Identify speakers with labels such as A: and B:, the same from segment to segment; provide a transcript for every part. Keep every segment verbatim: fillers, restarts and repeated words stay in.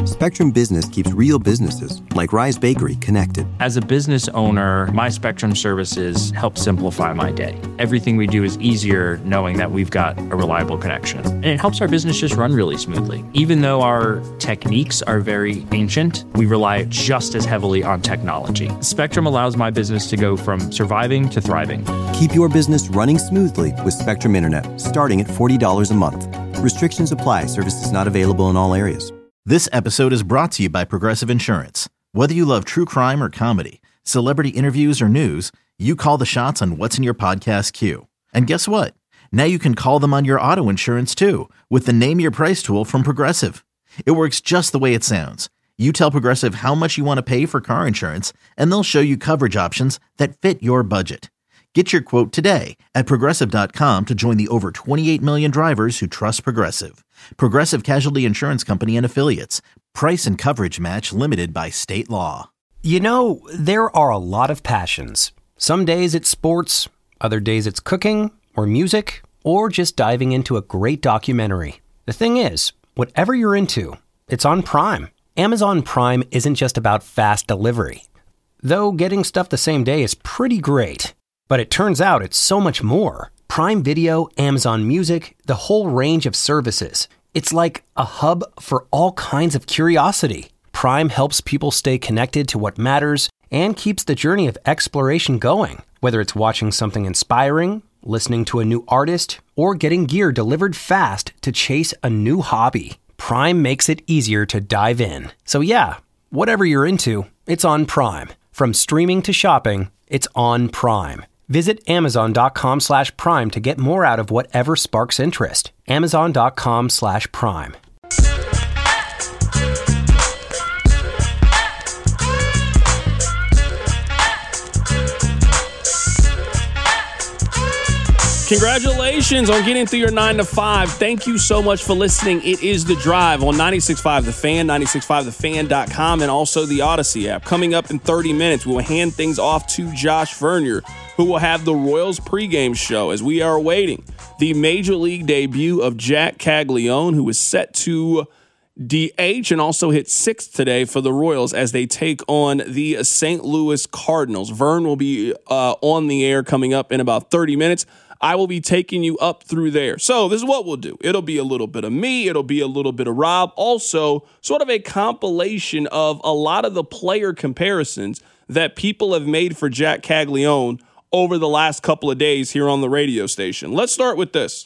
A: Spectrum Business keeps real businesses, like Rise Bakery, connected.
B: As a business owner, my Spectrum services help simplify my day. Everything we do is easier knowing that we've got a reliable connection. And it helps our business just run really smoothly. Even though our techniques are very ancient, we rely just as heavily on technology. Spectrum allows my business to go from surviving to thriving.
A: Keep your business running smoothly with Spectrum Internet, starting at forty dollars a month. Restrictions apply. Services not available in all areas.
C: This episode is brought to you by Progressive Insurance. Whether you love true crime or comedy, celebrity interviews or news, you call the shots on what's in your podcast queue. And guess what? Now you can call them on your auto insurance too with the Name Your Price tool from Progressive. It works just the way it sounds. You tell Progressive how much you want to pay for car insurance, and they'll show you coverage options that fit your budget. Get your quote today at Progressive dot com to join the over twenty-eight million drivers who trust Progressive. Progressive Casualty Insurance Company and Affiliates. Price and coverage match limited by state law.
D: You know, there are a lot of passions. Some days it's sports, other days it's cooking or music, or just diving into a great documentary. The thing is, whatever you're into, it's on Prime. Amazon Prime isn't just about fast delivery. Though getting stuff the same day is pretty great. But it turns out it's so much more. Prime Video, Amazon Music, the whole range of services. It's like a hub for all kinds of curiosity. Prime helps people stay connected to what matters and keeps the journey of exploration going. Whether it's watching something inspiring, listening to a new artist, or getting gear delivered fast to chase a new hobby, Prime makes it easier to dive in. So yeah, whatever you're into, it's on Prime. From streaming to shopping, it's on Prime. Visit Amazon.com slash Prime to get more out of whatever sparks interest. Amazon.com slash Prime.
E: Congratulations on getting through your nine to five. Thank you so much for listening. It is The Drive on ninety-six point five The Fan, ninety-six point five the fan dot com, and also the Odyssey app. Coming up in thirty minutes, we will hand things off to Josh Vernier, who will have the Royals pregame show as we are awaiting the Major League debut of Jack Caglione, who is set to D H and also hit sixth today for the Royals as they take on the Saint Louis Cardinals. Vern will be uh, on the air coming up in about thirty minutes. I will be taking you up through there. So this is what we'll do. It'll be a little bit of me. It'll be a little bit of Rob. Also, sort of a compilation of a lot of the player comparisons that people have made for Jack Caglione over the last couple of days here on the radio station. Let's start with this.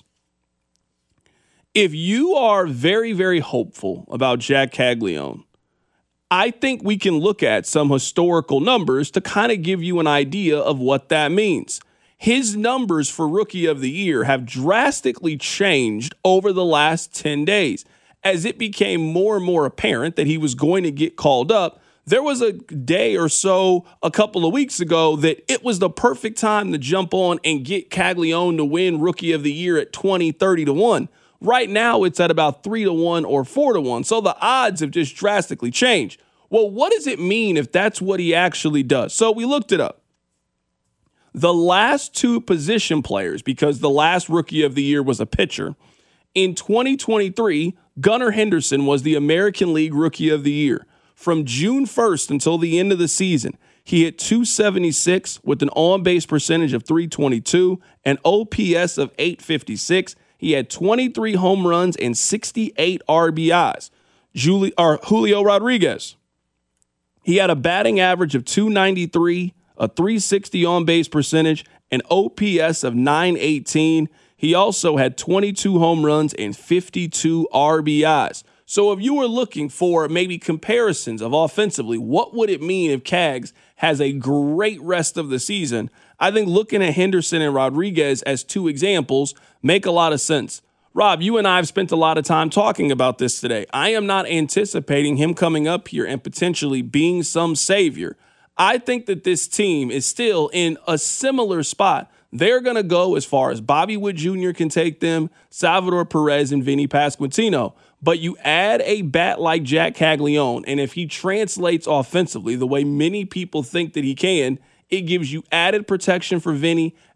E: If you are very, very hopeful about Jack Caglione, I think we can look at some historical numbers to kind of give you an idea of what that means. His numbers for Rookie of the Year have drastically changed over the last ten days. As it became more and more apparent that he was going to get called up, there was a day or so a couple of weeks ago that it was the perfect time to jump on and get Caglione to win Rookie of the Year at twenty, thirty to one. Right now, it's at about three to one or four to one. So the odds have just drastically changed. Well, what does it mean if that's what he actually does? So we looked it up. The last two position players, because the last Rookie of the Year was a pitcher, in twenty twenty-three, Gunnar Henderson was the American League Rookie of the Year. From June first until the end of the season, he hit two seventy-six with an on-base percentage of three twenty-two, an O P S of eight fifty-six. He had twenty-three home runs and sixty-eight R B Is. Juli- or Julio Rodriguez, he had a batting average of two ninety-three, a three sixty on-base percentage, an O P S of nine eighteen. He also had twenty-two home runs and fifty-two R B Is. So if you were looking for maybe comparisons of offensively, what would it mean if Cags has a great rest of the season? I think looking at Henderson and Rodriguez as two examples make a lot of sense. Rob, you and I have spent a lot of time talking about this today. I am not anticipating him coming up here and potentially being some savior. I think that this team is still in a similar spot. They're going to go as far as Bobby Witt Junior can take them, Salvador Perez, and Vinny Pasquantino. But you add a bat like Jack Caglione, and if he translates offensively the way many people think that he can, it gives you added protection for Vinny,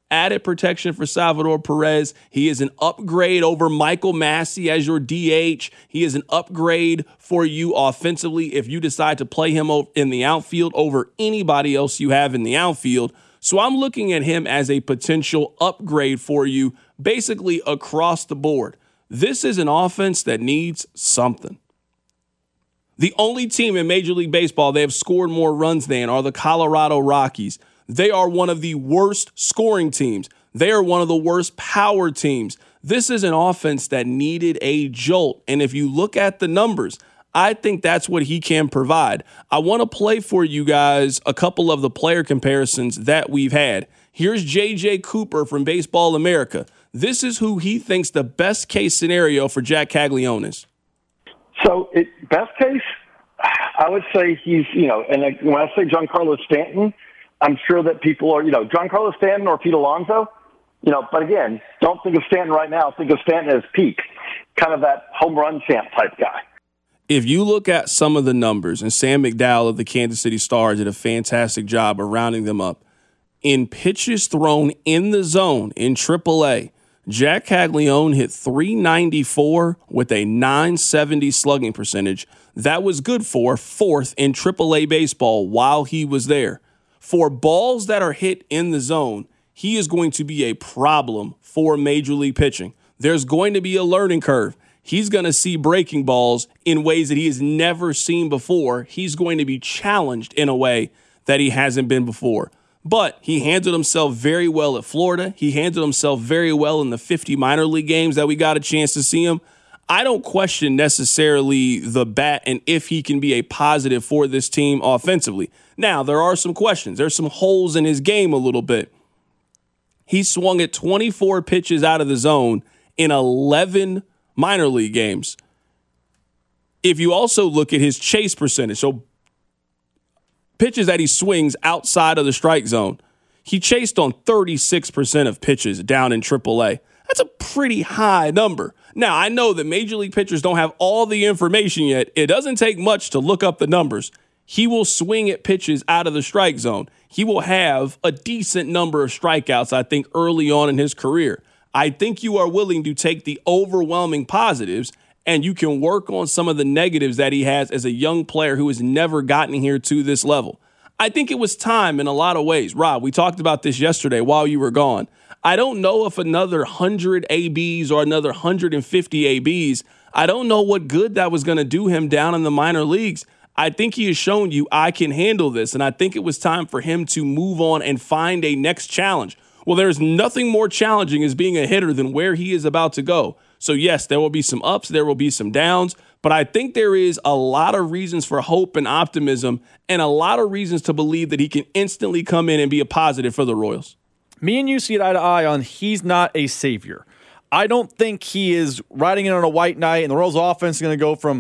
E: added protection for Salvador Perez. He is an upgrade over Michael Massey as your D H. He is an upgrade for you offensively if you decide to play him in the outfield over anybody else you have in the outfield. So I'm looking at him as a potential upgrade for you basically across the board. This is an offense that needs something. The only team in Major League Baseball they have scored more runs than are the Colorado Rockies. They are one of the worst scoring teams. They are one of the worst power teams. This is an offense that needed a jolt. And if you look at the numbers, I think that's what he can provide. I want to play for you guys a couple of the player comparisons that we've had. Here's J J Cooper from Baseball America. This is who he thinks the best case scenario for Jack Caglianone is.
F: So, it, best case, I would say he's, you know, and when I say Giancarlo Stanton, I'm sure that people are, you know, Giancarlo Stanton or Pete Alonso, you know, but again, don't think of Stanton right now. Think of Stanton as peak, kind of that home run champ type guy.
E: If you look at some of the numbers, and Sam McDowell of the Kansas City Stars did a fantastic job of rounding them up, in pitches thrown in the zone in triple A, Jack Caglianone hit three ninety-four with a nine seventy slugging percentage. That was good for fourth in triple A baseball while he was there. For balls that are hit in the zone, he is going to be a problem for Major League pitching. There's going to be a learning curve. He's going to see breaking balls in ways that he has never seen before. He's going to be challenged in a way that he hasn't been before. But he handled himself very well at Florida. He handled himself very well in the fifty minor league games that we got a chance to see him. I don't question necessarily the bat and if he can be a positive for this team offensively. Now, there are some questions. There's some holes in his game a little bit. He swung at twenty-four pitches out of the zone in eleven minor league games. If you also look at his chase percentage, so pitches that he swings outside of the strike zone, he chased on thirty-six percent of pitches down in triple A. That's a pretty high number. Now, I know that Major League pitchers don't have all the information yet. It doesn't take much to look up the numbers. He will swing at pitches out of the strike zone. He will have a decent number of strikeouts, I think, early on in his career. I think you are willing to take the overwhelming positives and you can work on some of the negatives that he has as a young player who has never gotten here to this level. I think it was time in a lot of ways. Rob, we talked about this yesterday while you were gone. I don't know if another one hundred A Bs or another one hundred fifty A Bs, I don't know what good that was going to do him down in the minor leagues. I think he has shown you I can handle this, and I think it was time for him to move on and find a next challenge. Well, there's nothing more challenging as being a hitter than where he is about to go. So, yes, there will be some ups, there will be some downs, but I think there is a lot of reasons for hope and optimism and a lot of reasons to believe that he can instantly come in and be a positive for the Royals.
G: Me and you see it eye to eye on he's not a savior. I don't think he is riding in on a white knight and the Royals offense is going to go from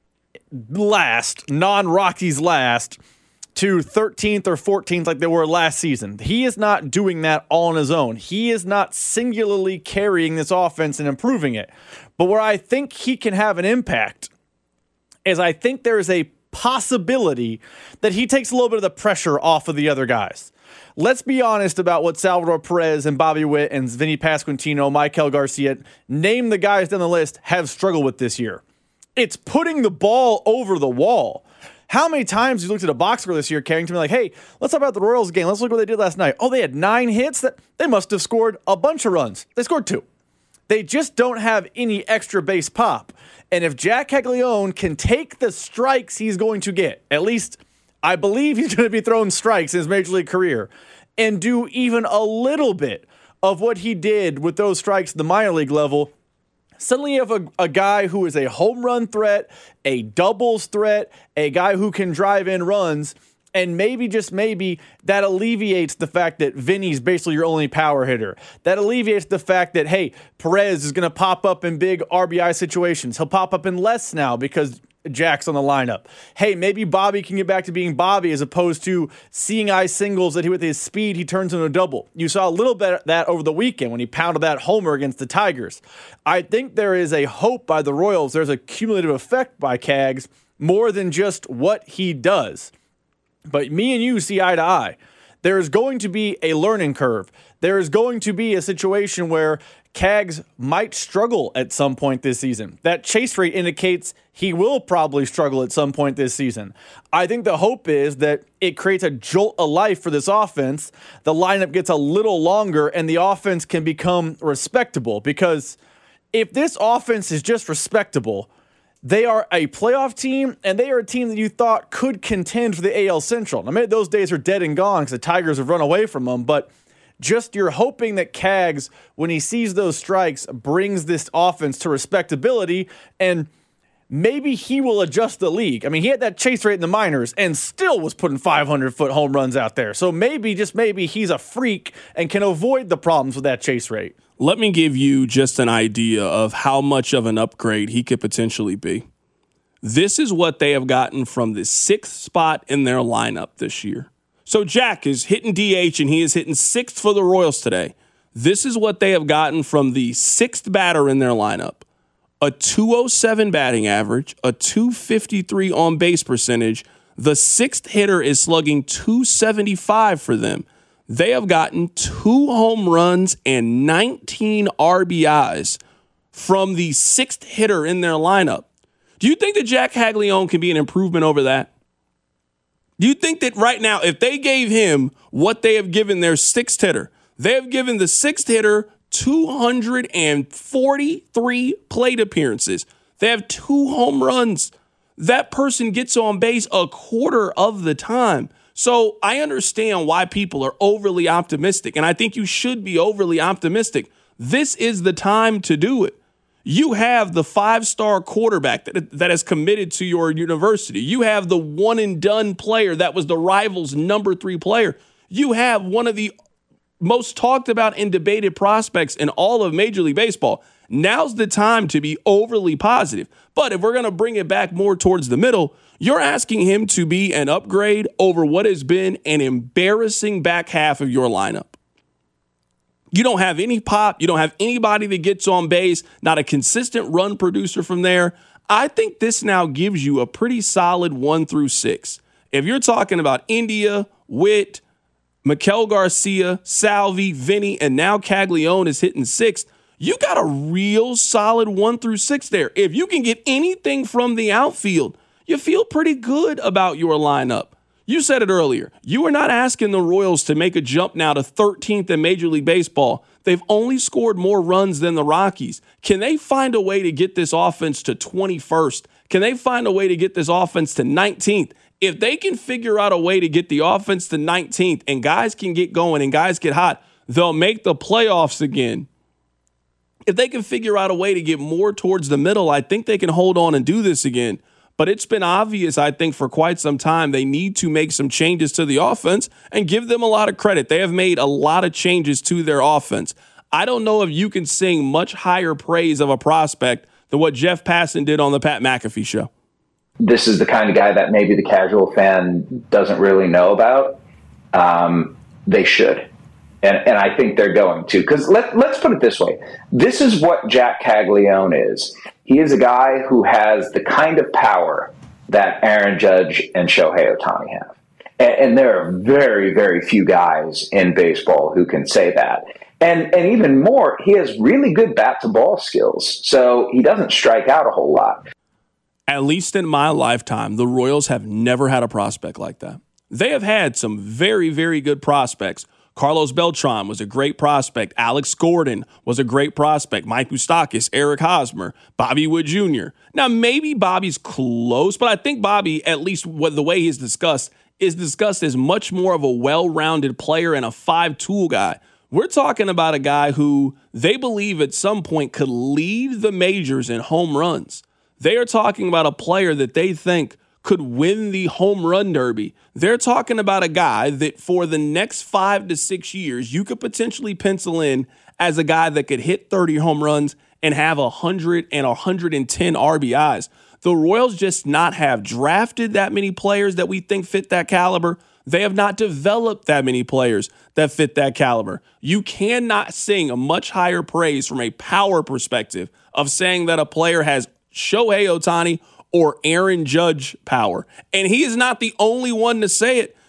G: last, non-Rockies last, to thirteenth or fourteenth like they were last season. He is not doing that all on his own. He is not singularly carrying this offense and improving it. But where I think he can have an impact is I think there is a possibility that he takes a little bit of the pressure off of the other guys. Let's be honest about what Salvador Perez and Bobby Witt and Vinny Pasquantino, Maikel Garcia, name the guys down the list, have struggled with this year. It's putting the ball over the wall. How many times you looked at a box score this year, Carrington, like, hey, let's talk about the Royals game. Let's look what they did last night. Oh, they had nine hits. That they must have scored a bunch of runs. They scored two. They just don't have any extra base pop. And if Jack Caglianone can take the strikes he's going to get, at least I believe he's going to be throwing strikes in his Major League career, and do even a little bit of what he did with those strikes at the minor league level, suddenly you have a, a guy who is a home run threat, a doubles threat, a guy who can drive in runs, and maybe, just maybe, that alleviates the fact that Vinny's basically your only power hitter. That alleviates the fact that, hey, Perez is going to pop up in big R B I situations. He'll pop up in less now because Jack's on the lineup. Hey, maybe Bobby can get back to being Bobby as opposed to seeing eye singles that he, with his speed, he turns into a double. You saw a little bit of that over the weekend when he pounded that homer against the Tigers. I think there is a hope by the Royals. There's a cumulative effect by Cags more than just what he does. But me and you see eye to eye. There is going to be a learning curve. there is going to be a situation where Cags might struggle at some point this season. That chase rate indicates he will probably struggle at some point this season. I think the hope is that it creates a jolt of life for this offense. The lineup gets a little longer and the offense can become respectable, because if this offense is just respectable, they are a playoff team, and they are a team that you thought could contend for the A L Central. Now, maybe those days are dead and gone because the Tigers have run away from them, but just you're hoping that Cags, when he sees those strikes, brings this offense to respectability, and maybe he will adjust the league. I mean, he had that chase rate in the minors and still was putting five hundred foot home runs out there. So maybe, just maybe, he's a freak and can avoid the problems with that chase rate.
E: Let me give you just an idea of how much of an upgrade he could potentially be. This is what they have gotten from the sixth spot in their lineup this year. So Jack is hitting D H, and he is hitting sixth for the Royals today. This is what they have gotten from the sixth batter in their lineup. A two oh seven batting average, a two fifty-three on base percentage. The sixth hitter is slugging two seventy-five for them. They have gotten two home runs and nineteen R B Is from the sixth hitter in their lineup. Do you think that Jack Caglianone can be an improvement over that? Do you think that right now, if they gave him what they have given their sixth hitter, they have given the sixth hitter two hundred forty-three plate appearances, they have two home runs, that person gets on base a quarter of the time. So I understand why people are overly optimistic, and I think you should be overly optimistic. This is the time to do it. You have the five-star quarterback that, that has committed to your university. You have the one-and-done player that was the rival's number three player. You have one of the most talked about and debated prospects in all of Major League Baseball. Now's the time to be overly positive. But if we're going to bring it back more towards the middle, you're asking him to be an upgrade over what has been an embarrassing back half of your lineup. You don't have any pop. You don't have anybody that gets on base, not a consistent run producer from there. I think this now gives you a pretty solid one through six. If you're talking about India, Witt, Maikel Garcia, Salvi, Vinny, and now Caglianone is hitting sixth, you got a real solid one through six there. If you can get anything from the outfield, you feel pretty good about your lineup. You said it earlier. You are not asking the Royals to make a jump now to thirteenth in Major League Baseball. They've only scored more runs than the Rockies. Can they find a way to get this offense to twenty-first? Can they find a way to get this offense to nineteenth? If they can figure out a way to get the offense to nineteenth and guys can get going and guys get hot, they'll make the playoffs again. If they can figure out a way to get more towards the middle, I think they can hold on and do this again. But it's been obvious, I think, for quite some time, they need to make some changes to the offense and give them a lot of credit. They have made a lot of changes to their offense. I don't know if you can sing much higher praise of a prospect than what Jeff Passan did on the Pat McAfee show.
H: This is the kind of guy that maybe the casual fan doesn't really know about. Um, they should. And, and I think they're going to. Because let, let's put it this way. This is what Jack Caglianone is. He is a guy who has the kind of power that Aaron Judge and Shohei Ohtani have. And, and there are very, very few guys in baseball who can say that. And, and even more, he has really good bat-to-ball skills. So he doesn't strike out a whole lot.
E: At least in my lifetime, the Royals have never had a prospect like that. They have had some very, very good prospects. Carlos Beltran was a great prospect. Alex Gordon was a great prospect. Mike Moustakas, Eric Hosmer, Bobby Wood Junior Now, maybe Bobby's close, but I think Bobby, at least what the way he's discussed, is discussed as much more of a well-rounded player and a five-tool guy. We're talking about a guy who they believe at some point could lead the majors in home runs. They are talking about a player that they think could win the home run derby. They're talking about a guy that for the next five to six years, you could potentially pencil in as a guy that could hit thirty home runs and have one hundred and one hundred ten R B Is. The Royals just not have drafted that many players that we think fit that caliber. They have not developed that many players that fit that caliber. You cannot sing a much higher praise from a power perspective of saying that a player has Shohei Ohtani or Aaron Judge power. And he is not the only one to say it.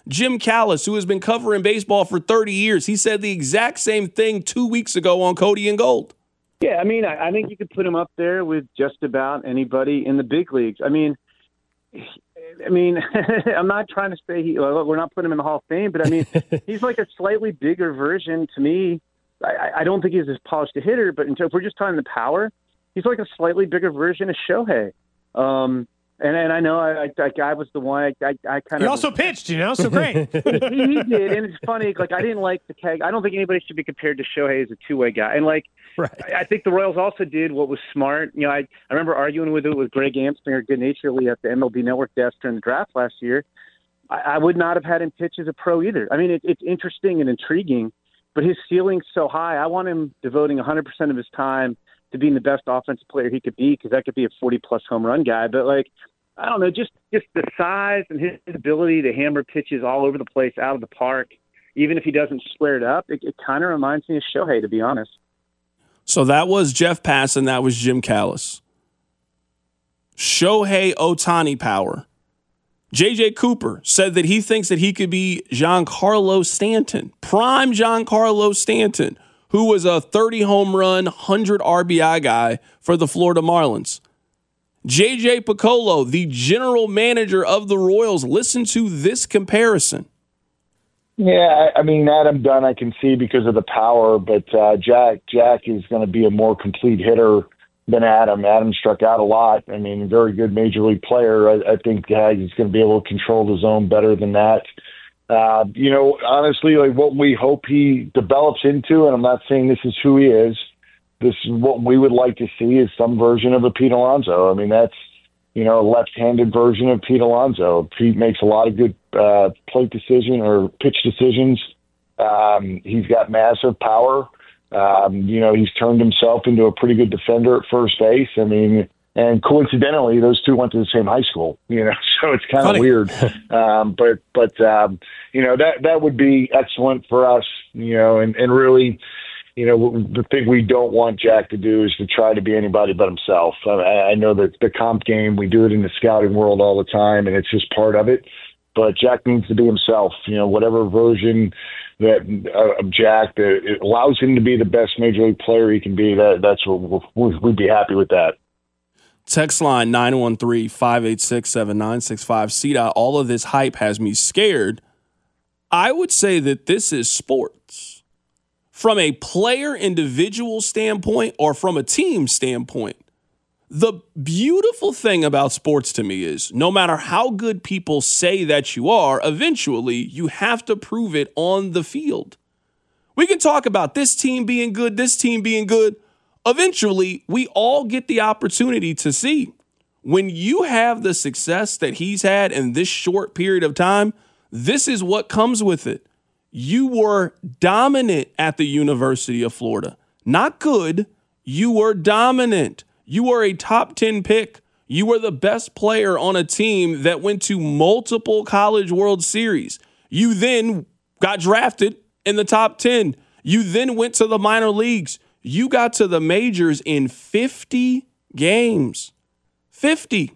E: Jim Callis, who has been covering baseball for thirty years, he said the exact same thing two weeks ago on Cody and Gold.
I: Yeah, I mean, I, I think you could put him up there with just about anybody in the big leagues. I mean, I mean, I'm not trying to say he, well, we're not putting him in the Hall of Fame, but I mean, he's like a slightly bigger version to me. I, I don't think he's as polished a hitter, but if we're just talking the power, he's like a slightly bigger version of Shohei. Um, and and I know I, I, I was the one I, I, I kind of.
J: He also pitched, you know, so great.
I: he, he did, and it's funny. Like I didn't like the keg. I don't think anybody should be compared to Shohei as a two-way guy. And like, right. I, I think the Royals also did what was smart. You know, I, I remember arguing with it with Greg Amslinger good naturedly at the M L B Network desk during the draft last year. I, I would not have had him pitch as a pro either. I mean, it, it's interesting and intriguing, but his ceiling's so high. I want him devoting one hundred percent of his time to being the best offensive player he could be, because that could be a forty-plus home run guy. But, like, I don't know, just, just the size and his ability to hammer pitches all over the place out of the park, even if he doesn't square it up, it, it kind of reminds me of Shohei, to be honest.
E: So that was Jeff Pass and that was Jim Callis. Shohei Ohtani power. J J Cooper said that he thinks that he could be Giancarlo Stanton, prime Giancarlo Stanton, who was a thirty home run, one hundred R B I guy for the Florida Marlins. J J Picollo, the general manager of the Royals, listen to this comparison.
K: Yeah, I mean, Adam Dunn I can see because of the power, but uh, Jack Jack is going to be a more complete hitter than Adam. Adam struck out a lot. I mean, very good major league player. I, I think uh, he's going to be able to control the zone better than that. Uh, you know, honestly, like what we hope he develops into, and I'm not saying this is who he is, this is what we would like to see is some version of a Pete Alonso. I mean, that's, you know, a left-handed version of Pete Alonso. Pete makes a lot of good uh, plate decision or pitch decisions. Um, he's got massive power. Um, you know, he's turned himself into a pretty good defender at first base. I mean, and coincidentally, those two went to the same high school, you know, so it's kind of weird. um, but, but um, you know, that, that would be excellent for us, you know, and, and really, you know, the thing we don't want Jack to do is to try to be anybody but himself. I, I know that the comp game, we do it in the scouting world all the time, and it's just part of it. But Jack needs to be himself, you know, whatever version that uh, of Jack that it allows him to be the best major league player he can be. That that's what we'll, we'd be happy with that.
E: Text line nine one three, five eight six, seven nine six five. C DOT, all of this hype has me scared. I would say that this is sports. From a player individual standpoint or from a team standpoint, the beautiful thing about sports to me is no matter how good people say that you are, eventually you have to prove it on the field. We can talk about this team being good, this team being good. Eventually, we all get the opportunity to see when you have the success that he's had in this short period of time, this is what comes with it. You were dominant at the University of Florida. Not good. You were dominant. You were a top ten pick. You were the best player on a team that went to multiple College World Series. You then got drafted in the top ten. You then went to the minor leagues. You got to the majors in fifty games. fifty.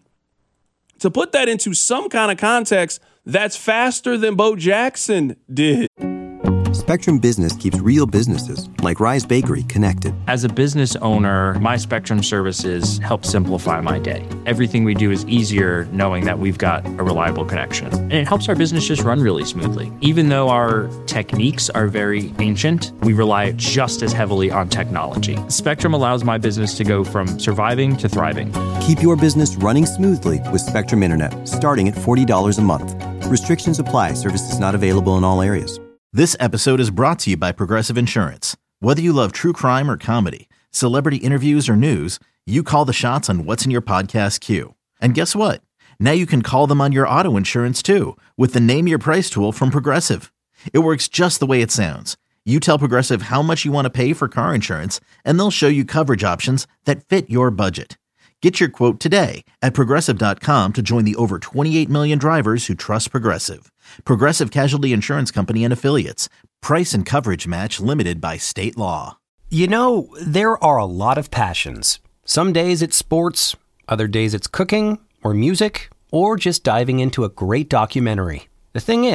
E: To put that into some kind of context, that's faster than Bo Jackson did.
A: Spectrum Business keeps real businesses, like Rise Bakery, connected.
B: As a business owner, my Spectrum services help simplify my day. Everything we do is easier knowing that we've got a reliable connection. And it helps our business just run really smoothly. Even though our techniques are very ancient, we rely just as heavily on technology. Spectrum allows my business to go from surviving to thriving.
A: Keep your business running smoothly with Spectrum Internet, starting at forty dollars a month. Restrictions apply. Services not available in all areas.
C: This episode is brought to you by Progressive Insurance. Whether you love true crime or comedy, celebrity interviews or news, you call the shots on what's in your podcast queue. And guess what? Now you can call them on your auto insurance too with the Name Your Price tool from Progressive. It works just the way it sounds. You tell Progressive how much you want to pay for car insurance, and they'll show you coverage options that fit your budget. Get your quote today at Progressive dot com to join the over twenty-eight million drivers who trust Progressive. Progressive Casualty Insurance Company and Affiliates. Price and coverage match limited by state law.
D: You know, there are a lot of passions. Some days it's sports, other days it's cooking or music, or just diving into a great documentary. The thing is,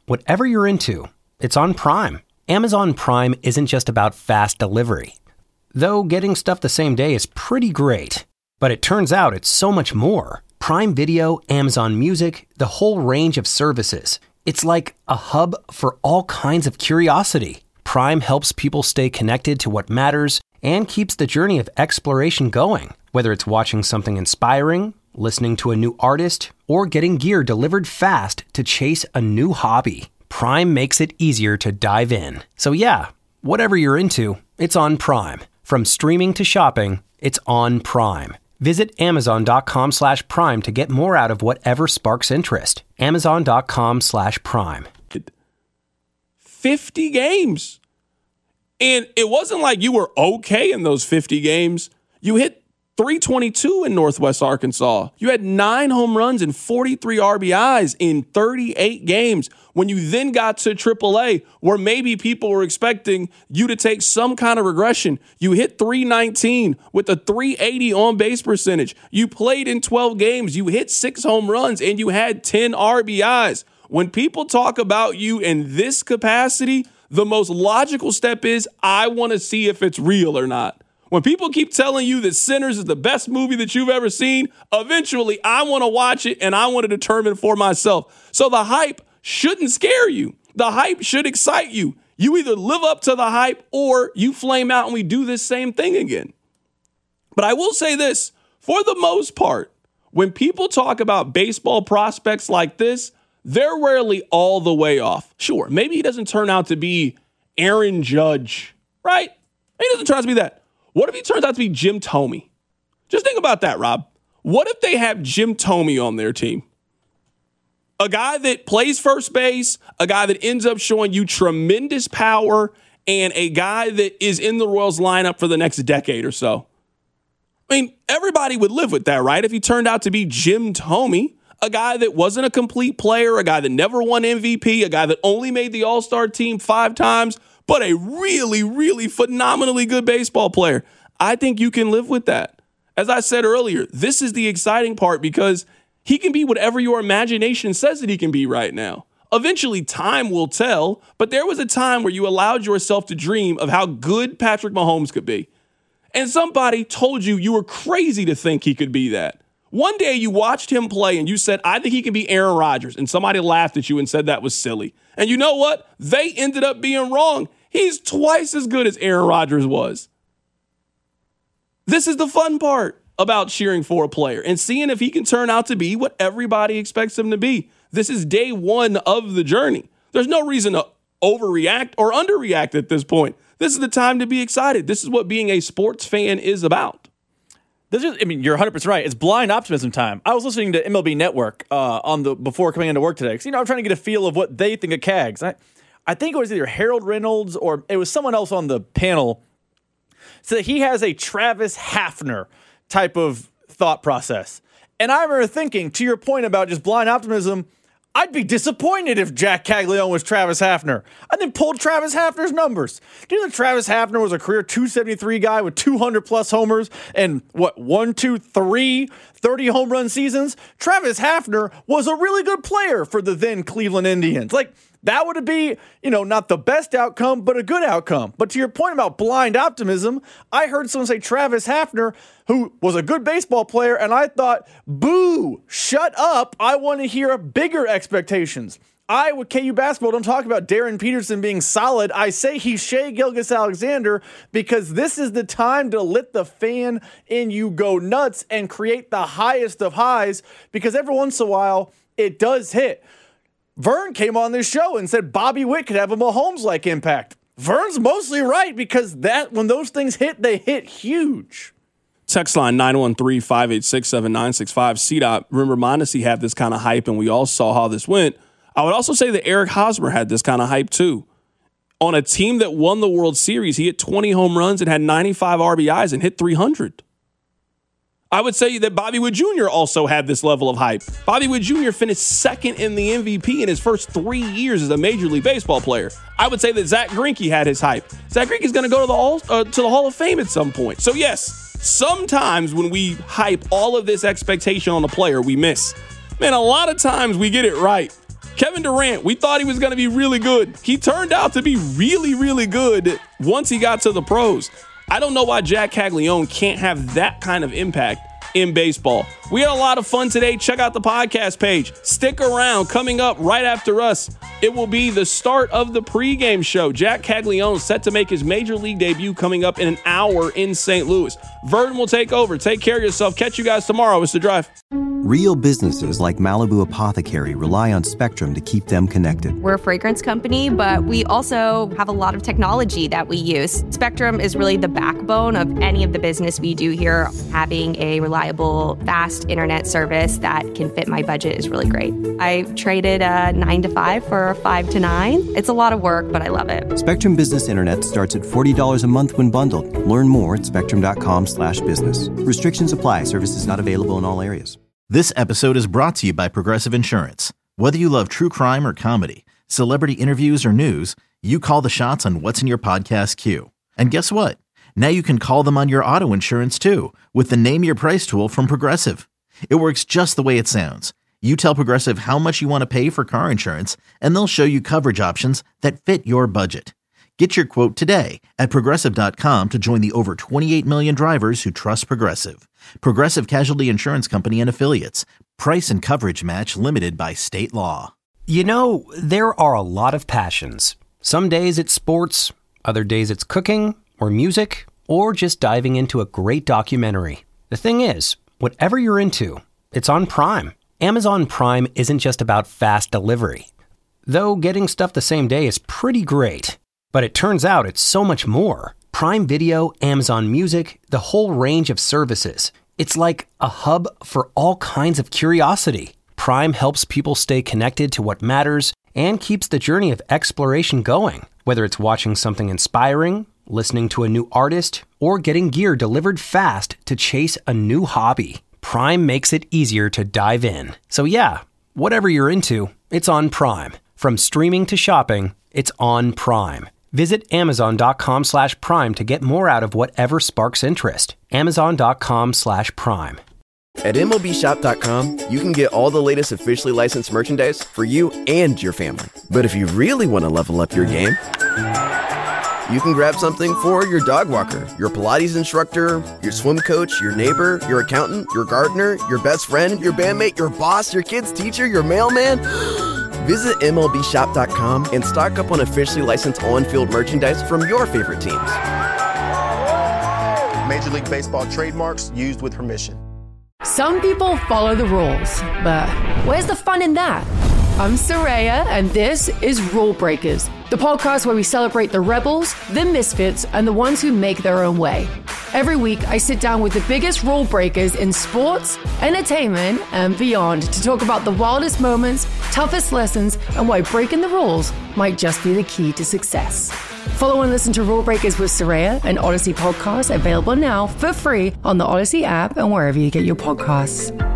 D: whatever you're into, it's on Prime. Amazon Prime isn't just about fast delivery. Though getting stuff the same day is pretty great. But it turns out it's so much more. Prime Video, Amazon Music, the whole range of services. It's like a hub for all kinds of curiosity. Prime helps people stay connected to what matters and keeps the journey of exploration going. Whether it's watching something inspiring, listening to a new artist, or getting gear delivered fast to chase a new hobby, Prime makes it easier to dive in. So yeah, whatever you're into, it's on Prime. From streaming to shopping, it's on Prime. Visit amazon.com slash prime to get more out of whatever sparks interest. Amazon.com slash prime.
E: fifty games. And it wasn't like you were okay in those fifty games. You hit three twenty-two in Northwest Arkansas. You had nine home runs and forty-three R B Is in thirty-eight games. When you then got to triple A, where maybe people were expecting you to take some kind of regression, you hit three nineteen with a three eighty on-base percentage. You played in twelve games. You hit six home runs, and you had ten R B Is. When people talk about you in this capacity, the most logical step is, I want to see if it's real or not. When people keep telling you that Sinners is the best movie that you've ever seen, eventually I want to watch it and I want to determine for myself. So the hype shouldn't scare you. The hype should excite you. You either live up to the hype or you flame out and we do this same thing again. But I will say this, for the most part, when people talk about baseball prospects like this, they're rarely all the way off. Sure, maybe he doesn't turn out to be Aaron Judge, right? He doesn't turn out to be that. What if he turns out to be Jim Thome? Just think about that, Rob. What if they have Jim Thome on their team? A guy that plays first base, a guy that ends up showing you tremendous power, and a guy that is in the Royals lineup for the next decade or so. I mean, everybody would live with that, right? If he turned out to be Jim Thome, a guy that wasn't a complete player, a guy that never won M V P, a guy that only made the All-Star team five times, but a really, really phenomenally good baseball player. I think you can live with that. As I said earlier, this is the exciting part because he can be whatever your imagination says that he can be right now. Eventually, time will tell, but there was a time where you allowed yourself to dream of how good Patrick Mahomes could be. And somebody told you you were crazy to think he could be that. One day you watched him play and you said, I think he can be Aaron Rodgers. And somebody laughed at you and said that was silly. And you know what? They ended up being wrong. He's twice as good as Aaron Rodgers was. This is the fun part about cheering for a player and seeing if he can turn out to be what everybody expects him to be. This is day one of the journey. There's no reason to overreact or underreact at this point. This is the time to be excited. This is what being a sports fan is about.
G: This is, I mean, you're one hundred percent right. It's blind optimism time. I was listening to M L B Network uh, on the before coming into work today because, you know, I'm trying to get a feel of what they think of Cags. I, I think it was either Harold Reynolds or it was someone else on the panel said that he has a Travis Hafner type of thought process. And I remember thinking, to your point about just blind optimism, I'd be disappointed if Jack Caglione was Travis Hafner. I then pulled Travis Hafner's numbers. Do you know that Travis Hafner was a career two seventy-three guy with two hundred plus homers and what, one, two, three, thirty home run seasons? Travis Hafner was a really good player for the then Cleveland Indians. Like, that would be, you know, not the best outcome, but a good outcome. But to your point about blind optimism, I heard someone say Travis Hafner, who was a good baseball player, and I thought, boo, shut up. I want to hear bigger expectations. I, with K U basketball, don't talk about Darren Peterson being solid. I say he's Shea Gilgeous-Alexander because this is the time to let the fan in you go nuts and create the highest of highs because every once in a while, it does hit. Vern came on this show and said Bobby Witt could have a Mahomes-like impact. Vern's mostly right because that when those things hit, they hit huge.
E: Text line nine one three, five eight six, seven nine six five. C DOT, remember Mondesi had this kind of hype, and we all saw how this went. I would also say that Eric Hosmer had this kind of hype too. On a team that won the World Series, he hit twenty home runs and had ninety-five R B Is and hit three hundred. I would say that Bobby Witt Junior also had this level of hype. Bobby Witt Junior finished second in the M V P in his first three years as a Major League Baseball player. I would say that Zach Greinke had his hype. Zach Greinke is going to go to the All, uh, to the Hall of Fame at some point. So yes, sometimes when we hype all of this expectation on a player, we miss. Man, a lot of times we get it right. Kevin Durant, we thought he was going to be really good. He turned out to be really, really good once he got to the pros. I don't know why Jack Caglianone can't have that kind of impact in baseball. We had a lot of fun today. Check out the podcast page. Stick around. Coming up right after us, it will be the start of the pregame show. Jack Caglianone set to make his major league debut coming up in an hour in Saint Louis. Verdon will take over. Take care of yourself. Catch you guys tomorrow. It's The Drive.
A: Real businesses like Malibu Apothecary rely on Spectrum to keep them connected.
L: We're a fragrance company, but we also have a lot of technology that we use. Spectrum is really the backbone of any of the business we do here. Having a reliable, fast internet service that can fit my budget is really great. I traded a nine to five for a five to nine. It's a lot of work, but I love it.
A: Spectrum Business Internet starts at forty dollars a month when bundled. Learn more at spectrum.com slash business. Restrictions apply. Services not available in all areas.
C: This episode is brought to you by Progressive Insurance. Whether you love true crime or comedy, celebrity interviews or news, you call the shots on what's in your podcast queue. And guess what? Now you can call them on your auto insurance too with the Name Your Price tool from Progressive. It works just the way it sounds. You tell Progressive how much you want to pay for car insurance, and they'll show you coverage options that fit your budget. Get your quote today at Progressive dot com to join the over twenty-eight million drivers who trust Progressive. Progressive Casualty Insurance Company and Affiliates. Price and coverage match limited by state law.
D: You know, there are a lot of passions. Some days it's sports, other days it's cooking or music, or just diving into a great documentary. The thing is, whatever you're into, it's on Prime. Amazon Prime isn't just about fast delivery. Though getting stuff the same day is pretty great. But it turns out it's so much more. Prime Video, Amazon Music, the whole range of services. It's like a hub for all kinds of curiosity. Prime helps people stay connected to what matters and keeps the journey of exploration going. Whether it's watching something inspiring, listening to a new artist, or getting gear delivered fast to chase a new hobby, Prime makes it easier to dive in. So yeah, whatever you're into, it's on Prime. From streaming to shopping, it's on Prime. Visit amazon.com slash prime to get more out of whatever sparks interest. Amazon.com slash prime.
M: At M L B Shop dot com, you can get all the latest officially licensed merchandise for you and your family. But if you really want to level up your game, you can grab something for your dog walker, your Pilates instructor, your swim coach, your neighbor, your accountant, your gardener, your best friend, your bandmate, your boss, your kid's teacher, your mailman. Visit M L B Shop dot com and stock up on officially licensed on-field merchandise from your favorite teams.
N: Major League Baseball trademarks used with permission.
O: Some people follow the rules, but where's the fun in that? I'm Soraya, and this is Rule Breakers, the podcast where we celebrate the rebels, the misfits, and the ones who make their own way. Every week, I sit down with the biggest rule breakers in sports, entertainment, and beyond to talk about the wildest moments, toughest lessons, and why breaking the rules might just be the key to success. Follow and listen to Rule Breakers with Soraya, an Odyssey podcast available now for free on the Odyssey app and wherever you get your podcasts.